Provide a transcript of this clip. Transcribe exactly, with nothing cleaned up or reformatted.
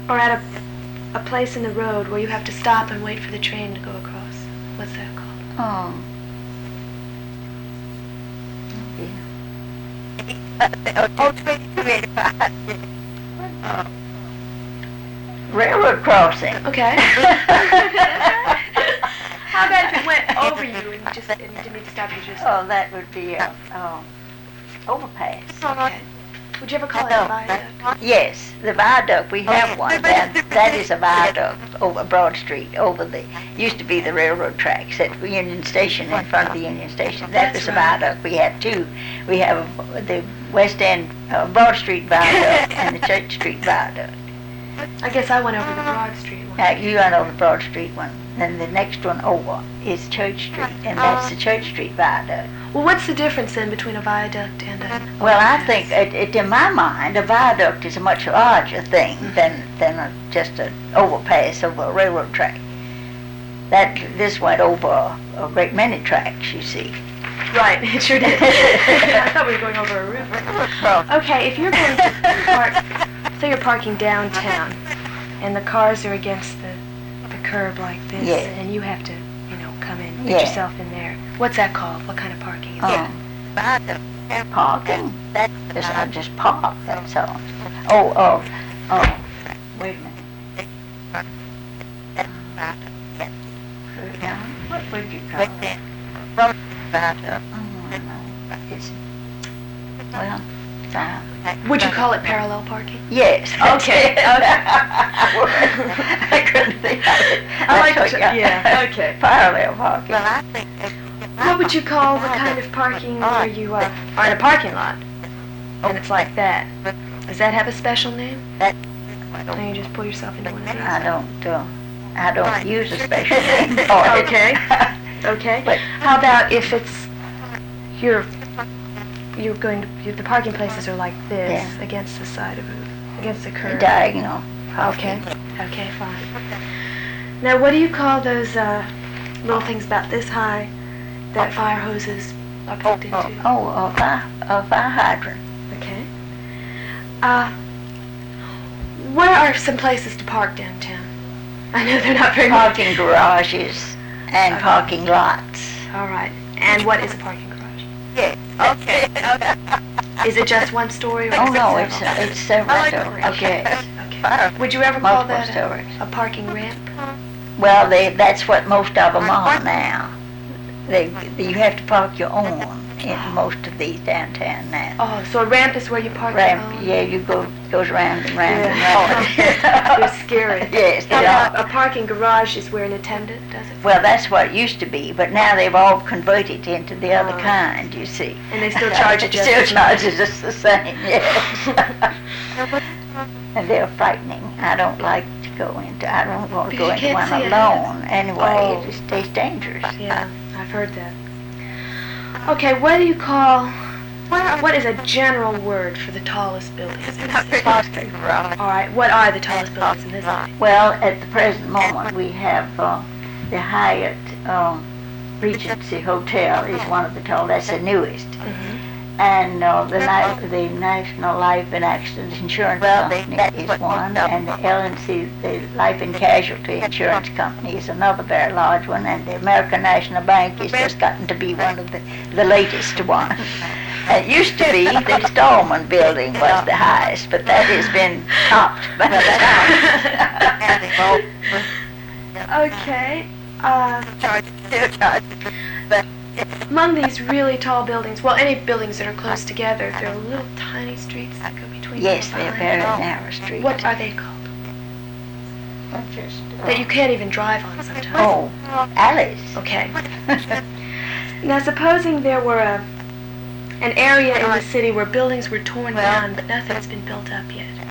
or at a, a place in the road where you have to stop and wait for the train to go across. What's that called? Oh. Oh, twenty-two eighty-five. Uh, railroad crossing. Okay. How about if it went over you and you just and you didn't need to stop, you just... Oh, that would be a oh, overpass. Okay. Would you ever call it a viaduct? Yes, the viaduct, we have one. That, that is a viaduct over Broad Street, over the, used to be the railroad tracks at Union Station, in front of the Union Station. That was a viaduct. We have two. We have the West End, uh, Broad Street viaduct and the Church Street viaduct. I guess I went over the Broad Street one. Now, you went over the Broad Street one. Then the next one over is Church Street, and that's the Church Street viaduct. Well, what's the difference then between a viaduct and a... Well, I think, it, it, in my mind, a viaduct is a much larger thing than than a, just an overpass over a railroad track. That this went over a, a great many tracks, you see. Right, it sure did. I thought we were going over a river. Okay, if you're going to park, say you're parking downtown, and the cars are against the, the curb like this, Yeah. and you have to, you know, come in, put Yeah. yourself in there. What's that called? What kind of parking is Oh. that? Parking. Just, I just park, that's all. Oh, oh, oh, wait a minute. Yeah, what would you call it? Oh, no. It's, well, it's, uh, Would you call it parallel parking? yes. Okay, okay. I couldn't think of it. I like That's it, what- yeah, okay. Parallel parking. Well, I think... What would you call the kind of parking where you uh, are in a parking lot, and it's like that? Does that have a special name? That- Or you just pull yourself into one of these? I don't, uh, I don't use a special name for it. Okay. Okay. But How about if it's you're you're going to you, the parking places are like this Yeah. against the side of it, against the curb. diagonal Okay. parking. Okay. Fine. Now, what do you call those uh, little things about this high that fire hoses are plugged into? Oh, a fire, a fire hydrant. Okay. Uh, where are some places to park downtown? I know they're not very much. Parking garages and Okay. parking lots. All right. And what is a parking garage? Yeah. Okay. Okay. Is it just one story or Oh, is it no, it's, several? it's several I like stories. Okay. Yes. Okay. Fire- Would you ever call multiple that stories. a, a parking ramp? Well, they, that's what most of them are now. They, you have to park your own in most of these downtown now. Oh, so a ramp is where you park Ramp, your own? yeah, you go, goes round and round Yeah. and round. They're scary. Yes, How they about are. a parking garage is where an attendant does it? Well, that's what it used to be, but now they've all converted into the other Oh. kind, you see. And they still charge it just Still as much. charges us the same, yes. And they're frightening. I don't like to go into, I don't want to Because go you into can't one see alone anyway. Oh. It just tastes dangerous. Yeah, I've heard that. Okay, what do you call, what is a general word for the tallest buildings in the city? All right, what are the tallest buildings in this city? Well, at the present moment, we have uh, the Hyatt um, Regency Hotel is one of the tall. That's the newest, Mhm. and uh, the ni- the National Life and Accident Insurance Company is one, and the L and C, the Life and Casualty Insurance Company, is another very large one, and the American National Bank has just gotten to be one of the the latest one. It used to be the Stallman Building was the highest, but that has been topped by the Okay, uh, among these really tall buildings, well, any buildings that are close together, there are little tiny streets that go between them. Yes, they're behind very them. narrow streets. What are they called? Just, uh, That you can't even drive on sometimes. Oh, alleys. Okay. Now, supposing there were a an area in the city where buildings were torn down, but nothing's been built up yet.